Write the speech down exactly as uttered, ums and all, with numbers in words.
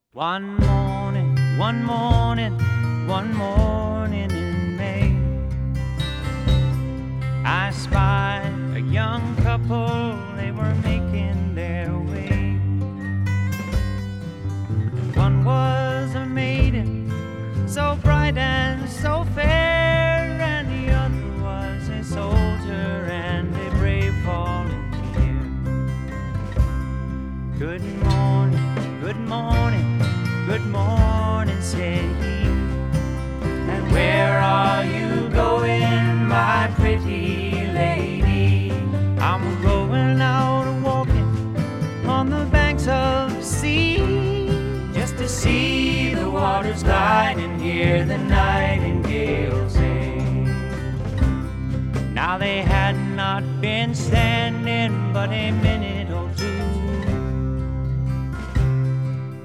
One morning, one morning, one morning in May, I spied a young couple, they were making their way. One was a maiden, so bright and so fair, and the other was a soldier and a brave volunteer. Good morning, good morning, good morning, said he. And where are you going, my pretty lady? I'm going out walking on the banks of the sea, just to see the waters glide and hear the nightingale sing. Now they had not been standing but a minute